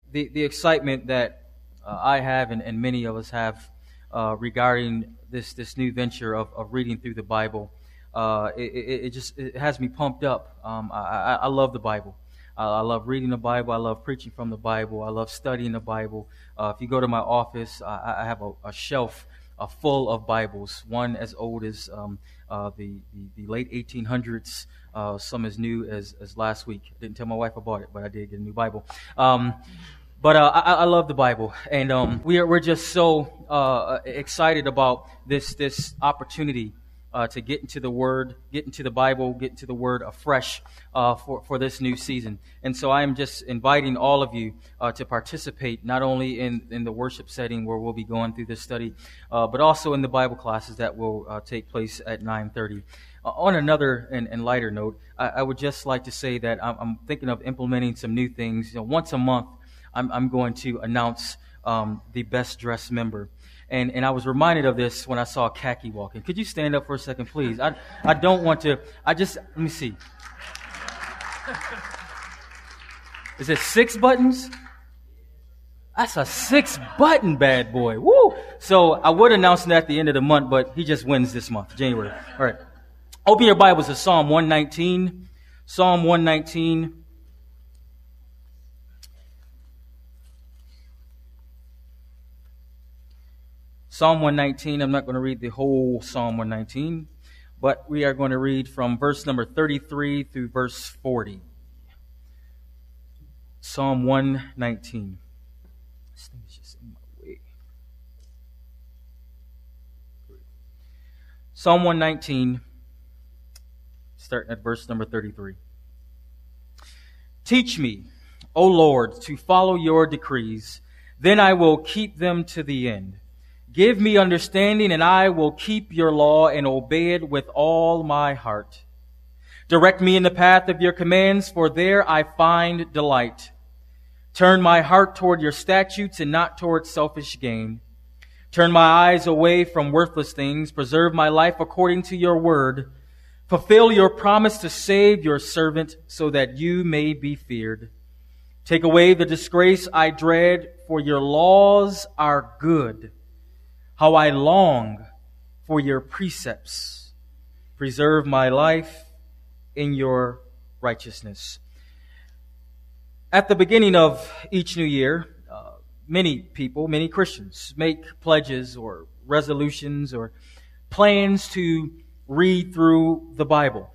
the excitement that I have and many of us have regarding this new venture of reading through the Bible, it has me pumped up. I love the Bible. I love reading the Bible. I love preaching from the Bible. I love studying the Bible. If you go to my office, I have a shelf full of Bibles, one as old as the late 1800s, some as new as last week. I didn't tell my wife I bought it, but I did get a new Bible. But I love the Bible, and we're just so excited about this opportunity to get into the Word, get into the Bible, get into the Word afresh for this new season. And so I am just inviting all of you to participate, not only in the worship setting where we'll be going through this study, but also in the Bible classes that will take place at 9:30. On another and lighter note, I would just like to say that I'm thinking of implementing some new things. Once a month, I'm going to announce the best dressed member. And I was reminded of this when I saw Khaki walking. Could you stand up for a second, please? I don't want to. Let me see. Is it 6 buttons? That's a 6-button bad boy. Woo! So I would announce that at the end of the month, but he just wins this month, January. All right. Open your Bibles to Psalm 119. Psalm 119. Psalm 119, I'm not going to read the whole Psalm 119, but we are going to read from verse number 33 through verse 40. Psalm 119. This thing is just in my way. Psalm 119, starting at verse number 33. Teach me, O Lord, to follow your decrees, then I will keep them to the end. Give me understanding, and I will keep your law and obey it with all my heart. Direct me in the path of your commands, for there I find delight. Turn my heart toward your statutes and not toward selfish gain. Turn my eyes away from worthless things. Preserve my life according to your word. Fulfill your promise to save your servant so that you may be feared. Take away the disgrace I dread, for your laws are good. How I long for your precepts. Preserve my life in your righteousness. At the beginning of each new year, many Christians, make pledges or resolutions or plans to read through the Bible.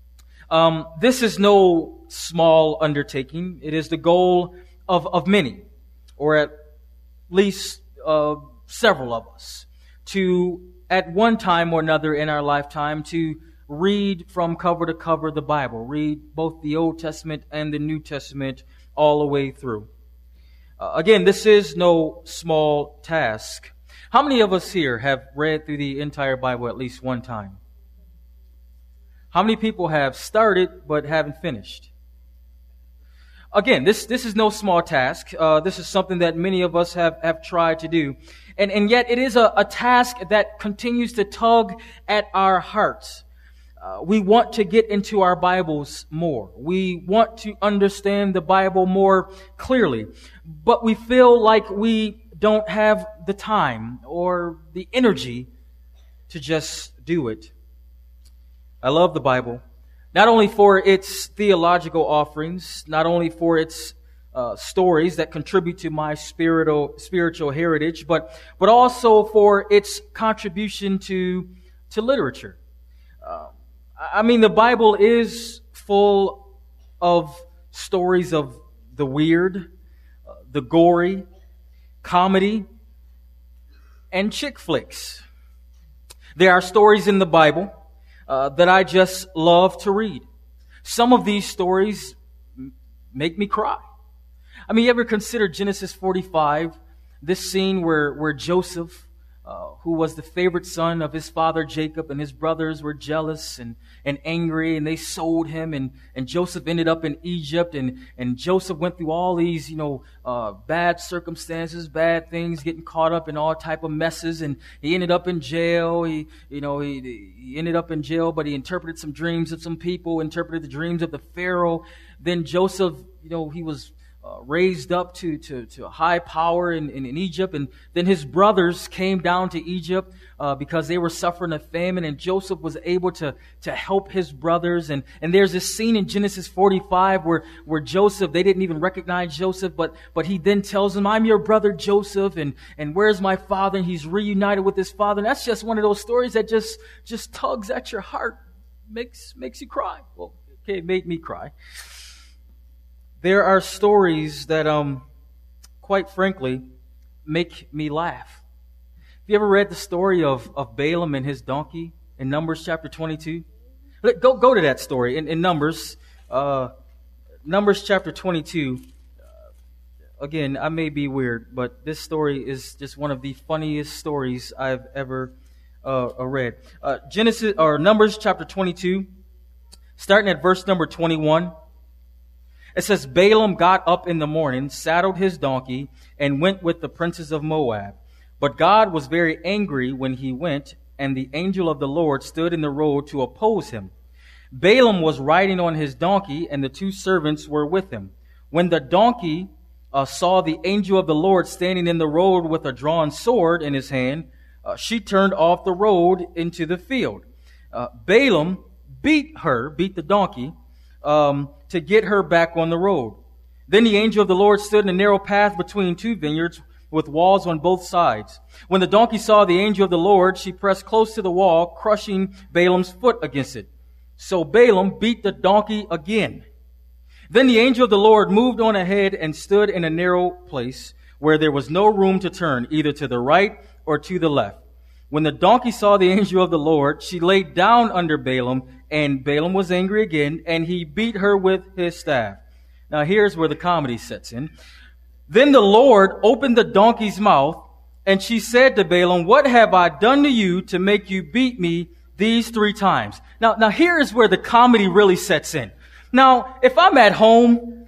This is no small undertaking. It is the goal of many, or at least several of us, to at one time or another in our lifetime to read from cover to cover the Bible, read both the Old Testament and the New Testament all the way through. Again, this is no small task. How many of us here have read through the entire Bible at least one time? How many people have started but haven't finished? Again, this is no small task. This is something that many of us have tried to do. And yet it is a task that continues to tug at our hearts. We want to get into our Bibles more. We want to understand the Bible more clearly. But we feel like we don't have the time or the energy to just do it. I love the Bible. Not only for its theological offerings, not only for its stories that contribute to my spiritual heritage, but also for its contribution to literature. The Bible is full of stories of the weird, the gory, comedy, and chick flicks. There are stories in the Bible that I just love to read. Some of these stories make me cry. You ever consider Genesis 45, this scene where Joseph, who was the favorite son of his father Jacob, and his brothers were jealous and angry, and they sold him, and Joseph ended up in Egypt, and Joseph went through all these, bad circumstances, bad things, getting caught up in all type of messes, and he ended up in jail. He ended up in jail, but he interpreted some dreams of some people, interpreted the dreams of the Pharaoh. Then Joseph, he was raised up to a high power in Egypt. And then his brothers came down to Egypt because they were suffering a famine. And Joseph was able to help his brothers. And there's this scene in Genesis 45 where Joseph, they didn't even recognize Joseph, but he then tells them, I'm your brother Joseph, and where's my father? And he's reunited with his father. And that's just one of those stories that just tugs at your heart, makes you cry. Well, okay, it made me cry. There are stories that, quite frankly, make me laugh. Have you ever read the story of Balaam and his donkey in Numbers chapter 22? Go to that story in Numbers. Numbers chapter 22. Again, I may be weird, but this story is just one of the funniest stories I've ever read. Numbers chapter 22, starting at verse number 21. It says, Balaam got up in the morning, saddled his donkey, and went with the princes of Moab. But God was very angry when he went, and the angel of the Lord stood in the road to oppose him. Balaam was riding on his donkey, and the two servants were with him. When the donkey saw the angel of the Lord standing in the road with a drawn sword in his hand, she turned off the road into the field. Balaam beat the donkey, to get her back on the road. Then the angel of the Lord stood in a narrow path between two vineyards with walls on both sides. When the donkey saw the angel of the Lord, she pressed close to the wall, crushing Balaam's foot against it. So Balaam beat the donkey again. Then the angel of the Lord moved on ahead and stood in a narrow place where there was no room to turn, either to the right or to the left. When the donkey saw the angel of the Lord, she laid down under Balaam, and Balaam was angry again, and he beat her with his staff. Now here's where the comedy sets in. Then the Lord opened the donkey's mouth, and she said to Balaam, what have I done to you to make you beat me these 3 times? Now here is where the comedy really sets in. Now, if I'm at home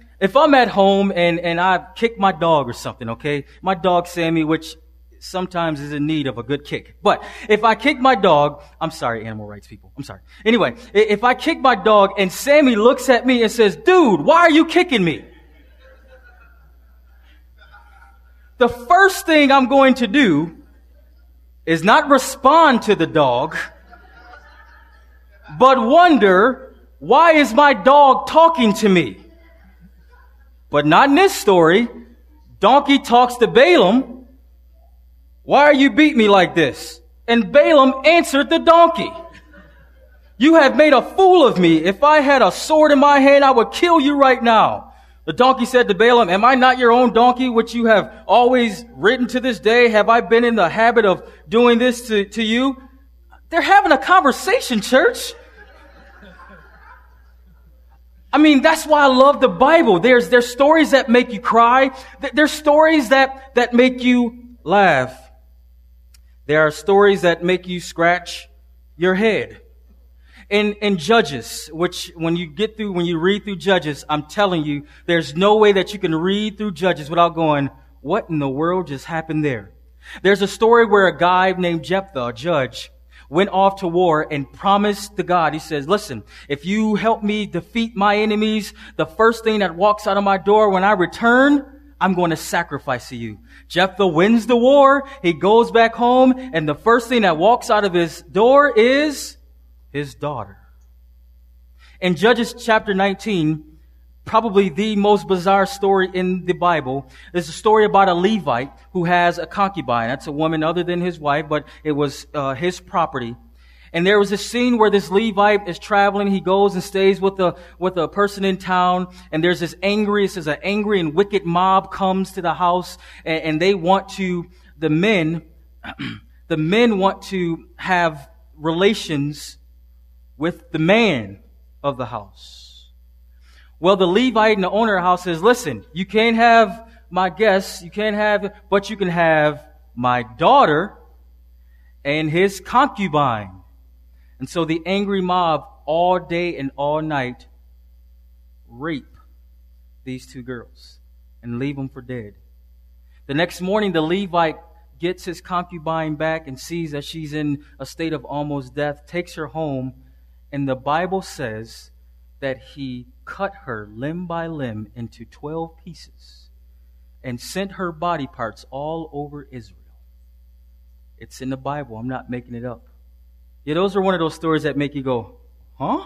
and I kick my dog or something, okay? My dog Sammy, which sometimes is in need of a good kick. But if I kick my dog, I'm sorry, animal rights people. I'm sorry. Anyway, if I kick my dog and Sammy looks at me and says, dude, why are you kicking me? The first thing I'm going to do is not respond to the dog, but wonder, why is my dog talking to me? But not in this story. Donkey talks to Balaam. Why are you beating me like this? And Balaam answered the donkey. You have made a fool of me. If I had a sword in my hand, I would kill you right now. The donkey said to Balaam, am I not your own donkey, which you have always ridden to this day? Have I been in the habit of doing this to you? They're having a conversation, church. I mean, that's why I love the Bible. There's stories that make you cry. There's stories that make you laugh. There are stories that make you scratch your head. In Judges, which when you read through Judges, I'm telling you, there's no way that you can read through Judges without going, what in the world just happened there? There's a story where a guy named Jephthah, a judge, went off to war and promised to God, he says, listen, if you help me defeat my enemies, the first thing that walks out of my door when I return, I'm going to sacrifice to you. Jephthah wins the war. He goes back home, and the first thing that walks out of his door is his daughter. In Judges chapter 19, probably the most bizarre story in the Bible, is a story about a Levite who has a concubine. That's a woman other than his wife, but it was his property. And there was a scene where this Levite is traveling. He goes and stays with a person in town. And there's this angry and wicked mob comes to the house, and they want to, the men want to have relations with the man of the house. Well, the Levite and the owner of the house says, listen, you can't have my guests, but you can have my daughter and his concubine. And so the angry mob all day and all night rape these 2 girls and leave them for dead. The next morning, the Levite gets his concubine back and sees that she's in a state of almost death, takes her home, and the Bible says that he cut her limb by limb into 12 pieces and sent her body parts all over Israel. It's in the Bible. I'm not making it up. Yeah, those are one of those stories that make you go, huh?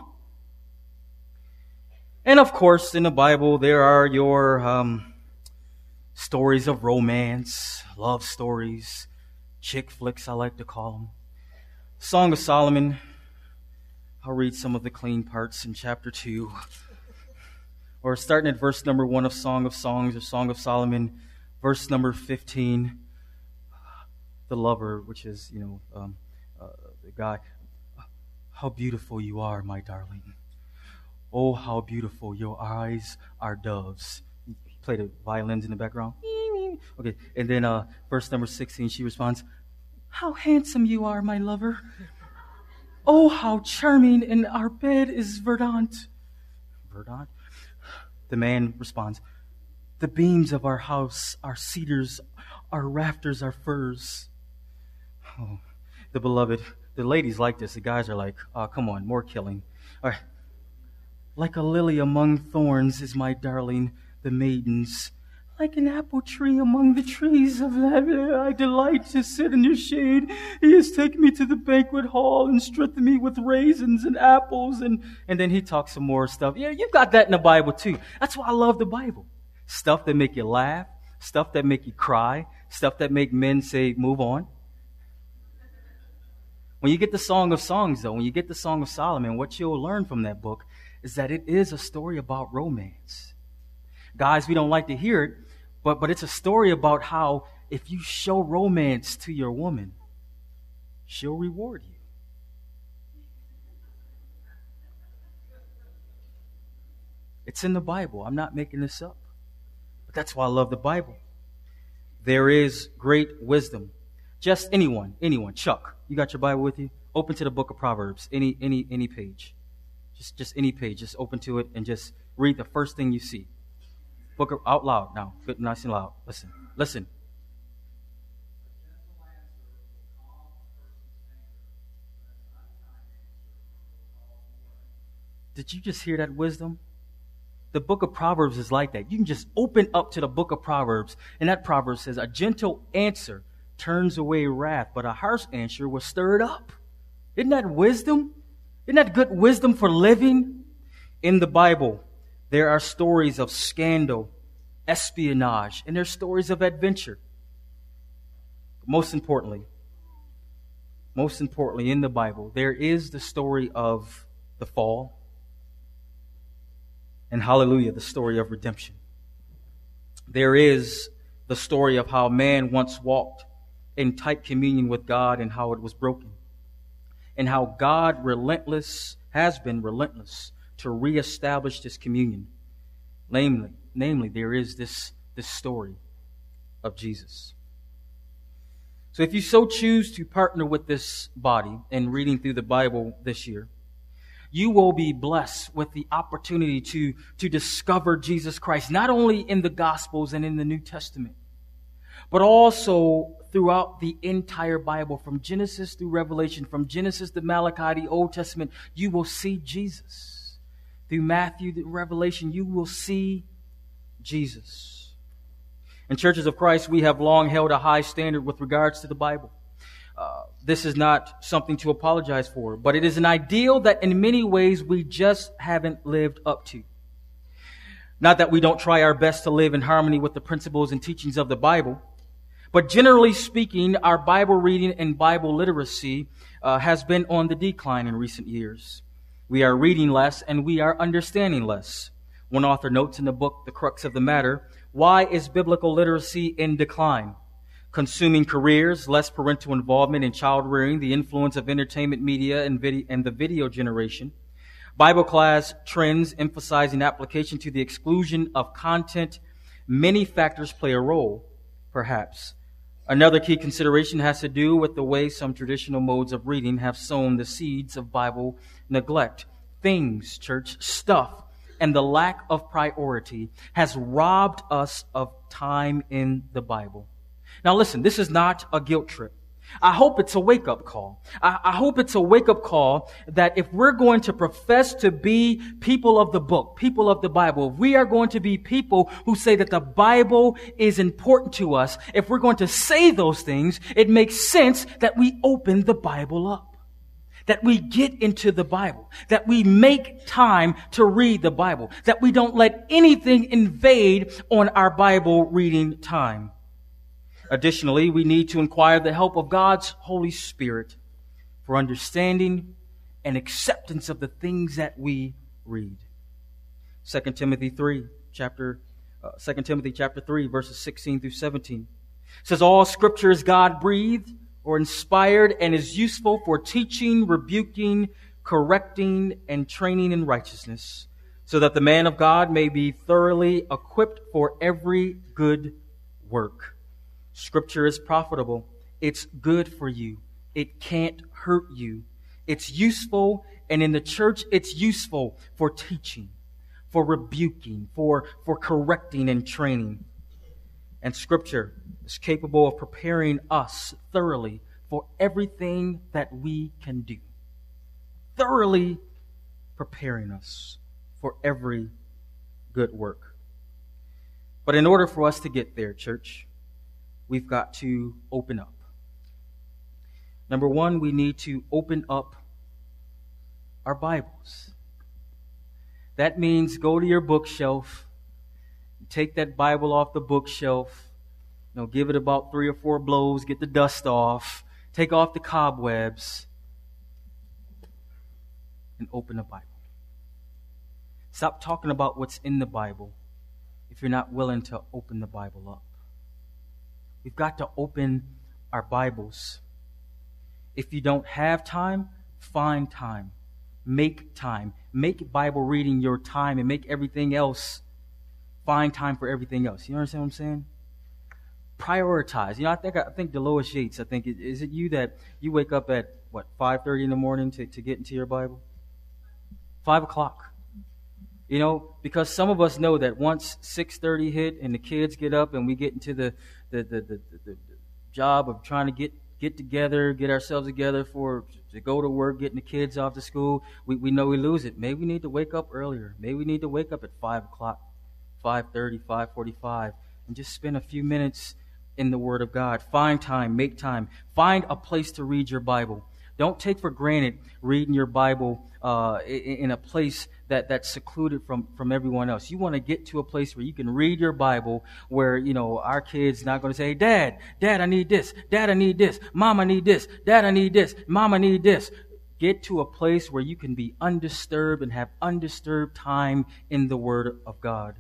And of course, in the Bible, there are your stories of romance, love stories, chick flicks, I like to call them. Song of Solomon. I'll read some of the clean parts in chapter 2. Or starting at verse number 1 of Song of Songs or Song of Solomon, verse number 15. The lover, which is, the guy. How beautiful you are, my darling. Oh, how beautiful. Your eyes are doves. Play the violins in the background. Okay, and then verse number 16, she responds, how handsome you are, my lover. Oh, how charming, and our bed is verdant. Verdant? The man responds, the beams of our house are cedars, our rafters are firs. Oh, the beloved. The ladies like this. The guys are like, oh, come on, more killing. All right. Like a lily among thorns is my darling, the maidens. Like an apple tree among the trees of Lebanon, I delight to sit in your shade. He has taken me to the banquet hall and strengthened me with raisins and apples. And then he talks some more stuff. Yeah, you've got that in the Bible too. That's why I love the Bible. Stuff that make you laugh, stuff that make you cry, stuff that make men say, move on. When you get the Song of Songs, though, when you get the Song of Solomon, what you'll learn from that book is that it is a story about romance. Guys, we don't like to hear it, but it's a story about how if you show romance to your woman, she'll reward you. It's in the Bible. I'm not making this up. But that's why I love the Bible. There is great wisdom. Just anyone, Chuck, you got your Bible with you? Open to the book of Proverbs, any page. Just any page. Just open to it and just read the first thing you see. Book of, out loud now. Good, nice and loud. Listen. Did you just hear that wisdom? The book of Proverbs is like that. You can just open up to the book of Proverbs, and that proverb says, a gentle answer turns away wrath, but a harsh answer will stir it up. Isn't that wisdom? Isn't that good wisdom for living? In the Bible, there are stories of scandal, espionage, and there's stories of adventure. Most importantly, in the Bible, there is the story of the fall, and hallelujah, the story of redemption. There is the story of how man once walked in tight communion with God and how it was broken. And how God has been relentless to reestablish this communion. Namely, there is this story of Jesus. So if you so choose to partner with this body in reading through the Bible this year, you will be blessed with the opportunity to discover Jesus Christ, not only in the Gospels and in the New Testament, but also throughout the entire Bible, from Genesis through Revelation, from Genesis to Malachi, the Old Testament, you will see Jesus. Through Matthew to Revelation, you will see Jesus. In Churches of Christ, we have long held a high standard with regards to the Bible. This is not something to apologize for, but it is an ideal that in many ways we just haven't lived up to. Not that we don't try our best to live in harmony with the principles and teachings of the Bible, but generally speaking, our Bible reading and Bible literacy has been on the decline in recent years. We are reading less and we are understanding less. One author notes in the book, The Crux of the Matter, why is biblical literacy in decline? Consuming careers, less parental involvement in child rearing, the influence of entertainment media and the video generation. Bible class trends emphasizing application to the exclusion of content. Many factors play a role, perhaps. Another key consideration has to do with the way some traditional modes of reading have sown the seeds of Bible neglect. Things, church, stuff, and the lack of priority has robbed us of time in the Bible. Now listen, this is not a guilt trip. I hope it's a wake-up call. I hope it's a wake-up call that if we're going to profess to be people of the book, people of the Bible, if we are going to be people who say that the Bible is important to us, if we're going to say those things, it makes sense that we open the Bible up, that we get into the Bible, that we make time to read the Bible, that we don't let anything invade on our Bible reading time. Additionally, we need to inquire the help of God's Holy Spirit for understanding and acceptance of the things that we read. 2 Timothy chapter 3, verses 16 through 17 says, all Scripture is God-breathed or inspired and is useful for teaching, rebuking, correcting, and training in righteousness, so that the man of God may be thoroughly equipped for every good work. Scripture is profitable. It's good for you. It can't hurt you. It's useful, and in the church, it's useful for teaching, for rebuking, for correcting and training. And Scripture is capable of preparing us thoroughly for everything that we can do. Thoroughly preparing us for every good work. But in order for us to get there, church, we've got to open up. Number one, we need to open up our Bibles. That means go to your bookshelf, take that Bible off the bookshelf, give it about 3 or 4 blows, get the dust off, take off the cobwebs, and open the Bible. Stop talking about what's in the Bible if you're not willing to open the Bible up. We've got to open our Bibles. If you don't have time, find time. Make time. Make Bible reading your time and make everything else, find time for everything else. You understand what I'm saying? Prioritize. I think Delois Yates, is it you that you wake up at, 5:30 in the morning to get into your Bible? 5 o'clock. Because some of us know that once 6:30 hit and the kids get up and we get into the job of trying to get together, get ourselves together to go to work, getting the kids off to school, we know we lose it. Maybe we need to wake up earlier. Maybe we need to wake up at 5 o'clock, 5:30, 5:45, and just spend a few minutes in the Word of God. Find time, make time. Find a place to read your Bible. Don't take for granted reading your Bible in a place that's secluded from everyone else. You want to get to a place where you can read your Bible where, our kids not going to say, Dad, I need this. Dad, I need this. Mom, I need this. Dad, I need this. Mom, I need this. Get to a place where you can be undisturbed and have undisturbed time in the Word of God.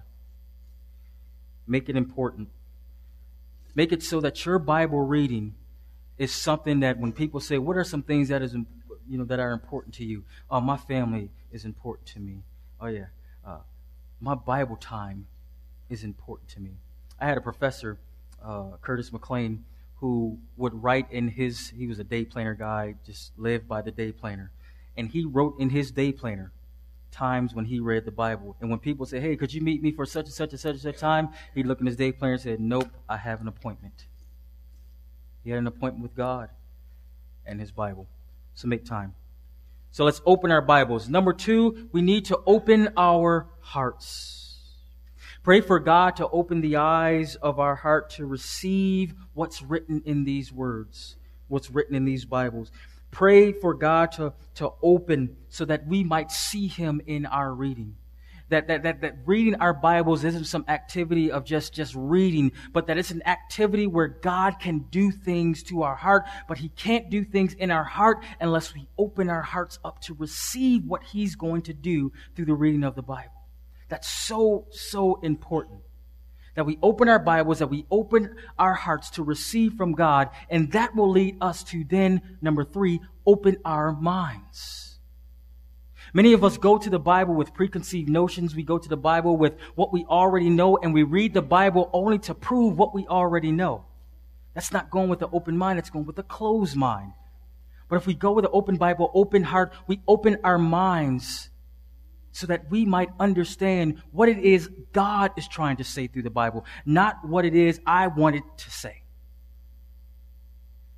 Make it important. Make it so that your Bible reading is something that when people say, what are some things that that are important to you? Oh, my family is important to me. Oh, yeah. My Bible time is important to me. I had a professor, Curtis McLean, who would write he was a day planner guy, just lived by the day planner. And he wrote in his day planner times when he read the Bible. And when people say, hey, could you meet me for such and such and such and such time? He'd look in his day planner and say, nope, I have an appointment. He had an appointment with God and his Bible. So make time. So let's open our Bibles. Number 2, we need to open our hearts. Pray for God to open the eyes of our heart to receive what's written in these words, what's written in these Bibles. Pray for God to open so that we might see Him in our reading. That reading our Bibles isn't some activity of just reading, but that it's an activity where God can do things to our heart, but He can't do things in our heart unless we open our hearts up to receive what He's going to do through the reading of the Bible. That's so, so important. That we open our Bibles, that we open our hearts to receive from God, and that will lead us to then, number 3, open our minds. Many of us go to the Bible with preconceived notions. We go to the Bible with what we already know, and we read the Bible only to prove what we already know. That's not going with an open mind, it's going with a closed mind. But if we go with an open Bible, open heart, we open our minds so that we might understand what it is God is trying to say through the Bible, not what it is I wanted to say.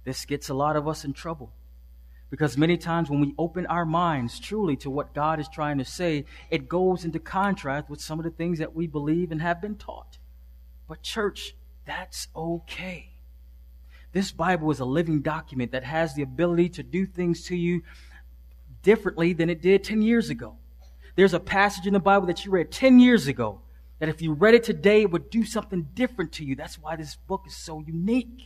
This gets a lot of us in trouble. Because many times when we open our minds truly to what God is trying to say, it goes into contrast with some of the things that we believe and have been taught. But church, that's okay. This Bible is a living document that has the ability to do things to you differently than it did 10 years ago. There's a passage in the Bible that you read 10 years ago that if you read it today, it would do something different to you. That's why this book is so unique.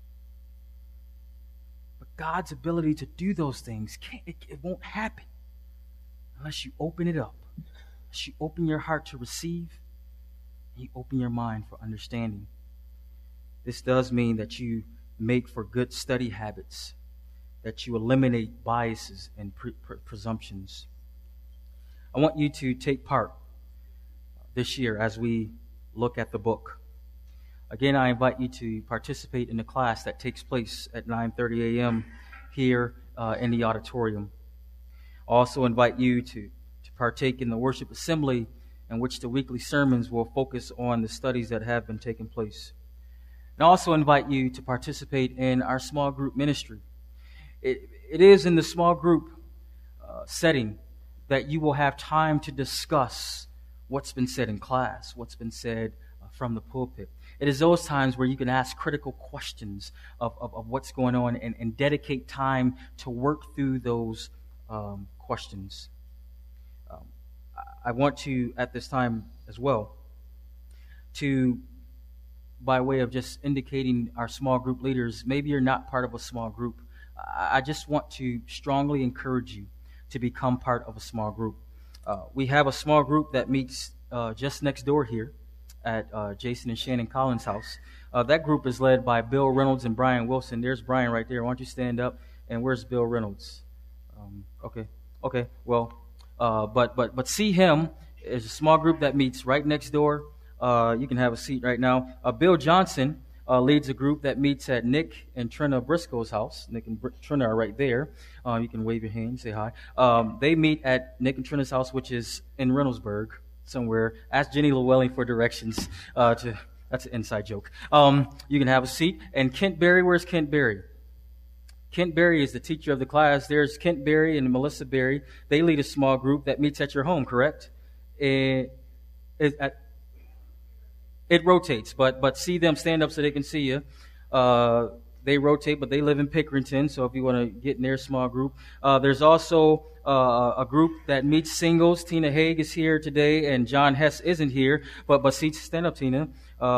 But God's ability to do those things, it won't happen unless you open it up, unless you open your heart to receive, and you open your mind for understanding. This does mean that you make for good study habits, that you eliminate biases and presumptions. I want you to take part this year as we look at the book. Again, I invite you to participate in the class that takes place at 9:30 a.m. here in the auditorium. I also invite you to partake in the worship assembly in which the weekly sermons will focus on the studies that have been taking place. And I also invite you to participate in our small group ministry. It is in the small group setting that you will have time to discuss what's been said in class, what's been said from the pulpit. It is those times where you can ask critical questions of what's going on and dedicate time to work through those questions. I want to, at this time as well, to, by way of just indicating our small group leaders, maybe you're not part of a small group. I just want to strongly encourage you to become part of a small group. We have a small group that meets just next door here at Jason and Shannon Collins' house. That group is led by Bill Reynolds and Brian Wilson. There's Brian right there. Why don't you stand up? And where's Bill Reynolds? Okay. Well, but see him. It's a small group that meets right next door. You can have a seat right now. Bill Johnson leads a group that meets at Nick and Trina Briscoe's house. Nick and Trina are right there. You can wave your hand, say hi. They meet at Nick and Trina's house, which is in Reynoldsburg somewhere. Ask Jenny Llewellyn for directions. That's an inside joke. You can have a seat. And Kent Berry, where's Kent Berry? Kent Berry is the teacher of the class. There's Kent Berry and Melissa Berry. They lead a small group that meets at your home, correct? It rotates, but see them stand up so they can see you. They rotate, but they live in Pickerington, so if you want to get in their small group. There's also a group that meets singles. Tina Haig is here today, and John Hess isn't here. But see, stand up, Tina.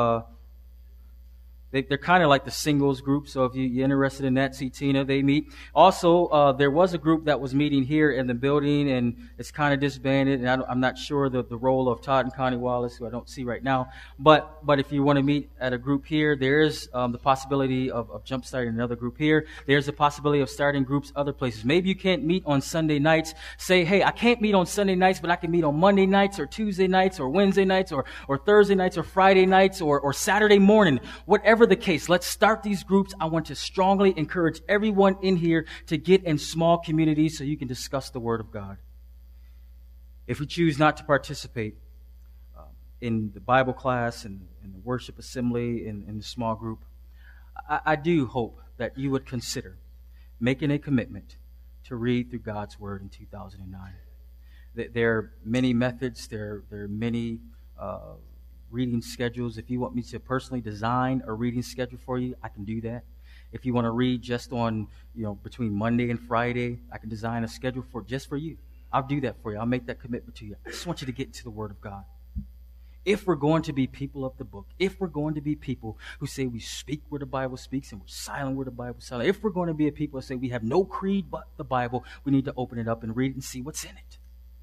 They're kind of like the singles group, so if you're interested in that, see Tina, they meet. Also, there was a group that was meeting here in the building, and it's kind of disbanded, and I'm not sure the role of Todd and Connie Wallace, who I don't see right now. But if you want to meet at a group here, there's the possibility of jump-starting another group here. There's the possibility of starting groups other places. Maybe you can't meet on Sunday nights. Say, hey, I can't meet on Sunday nights, but I can meet on Monday nights or Tuesday nights or Wednesday nights or Thursday nights or Friday nights or Saturday morning. Whatever the case, let's start these groups. I want to strongly encourage everyone in here to get in small communities so you can discuss the Word of God. If you choose not to participate in the Bible class and in the worship assembly and in the small group, I do hope that you would consider making a commitment to read through God's Word in 2009. There are many methods. There are many reading schedules. If you want me to personally design a reading schedule for you, I can do that. If you want to read just on, between Monday and Friday, I can design a schedule just for you. I'll do that for you. I'll make that commitment to you. I just want you to get into the Word of God. If we're going to be people of the book, if we're going to be people who say we speak where the Bible speaks and we're silent where the Bible is silent, if we're going to be a people who say we have no creed but the Bible, we need to open it up and read it and see what's in it.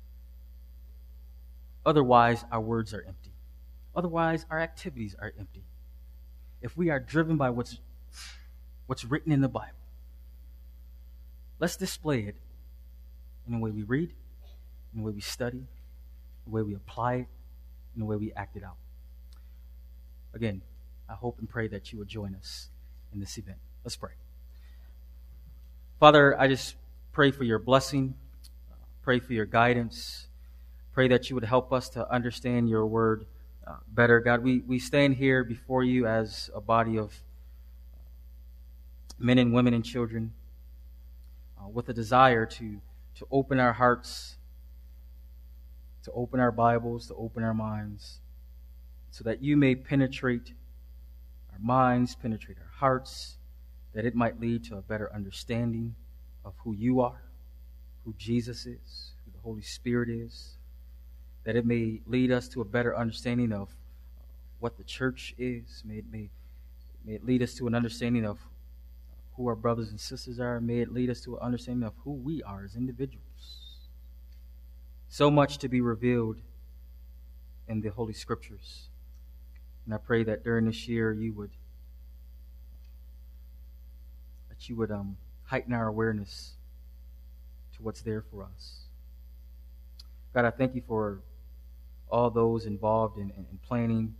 Otherwise, our words are empty. Otherwise, our activities are empty. If we are driven by what's written in the Bible, let's display it in the way we read, in the way we study, the way we apply it, and the way we act it out. Again, I hope and pray that you will join us in this event. Let's pray. Father, I just pray for your blessing, pray for your guidance, pray that you would help us to understand your word better. God, we stand here before you as a body of men and women and children, with a desire to open our hearts, to open our Bibles, to open our minds, so that you may penetrate our minds, penetrate our hearts, that it might lead to a better understanding of who you are, who Jesus is, who the Holy Spirit is, that it may lead us to a better understanding of what the church is. May it lead us to an understanding of who our brothers and sisters are. May it lead us to an understanding of who we are as individuals. So much to be revealed in the Holy Scriptures. And I pray that during this year you would heighten our awareness to what's there for us. God, I thank you for all those involved in planning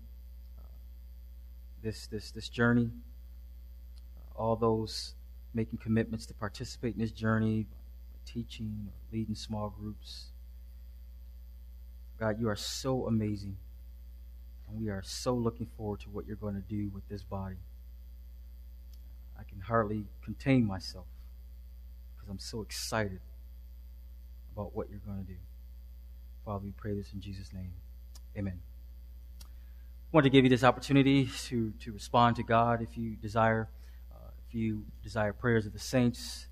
this journey, all those making commitments to participate in this journey, teaching, or leading small groups. God, you are so amazing, and we are so looking forward to what you're going to do with this body. I can hardly contain myself because I'm so excited about what you're going to do. Father, we pray this in Jesus' name. Amen. I want to give you this opportunity to respond to God if you desire. If you desire prayers of the saints,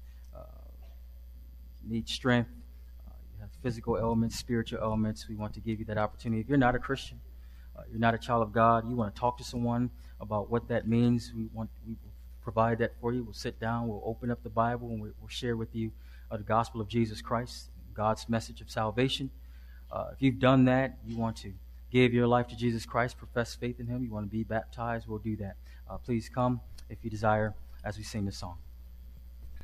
need strength, you have physical ailments, spiritual ailments, we want to give you that opportunity. If you're not a Christian, you're not a child of God, you want to talk to someone about what that means, we will provide that for you. We'll sit down, we'll open up the Bible, and we'll share with you the gospel of Jesus Christ, God's message of salvation. If you've done that, you want to give your life to Jesus Christ, profess faith in Him, you want to be baptized, we'll do that. Please come if you desire as we sing this song.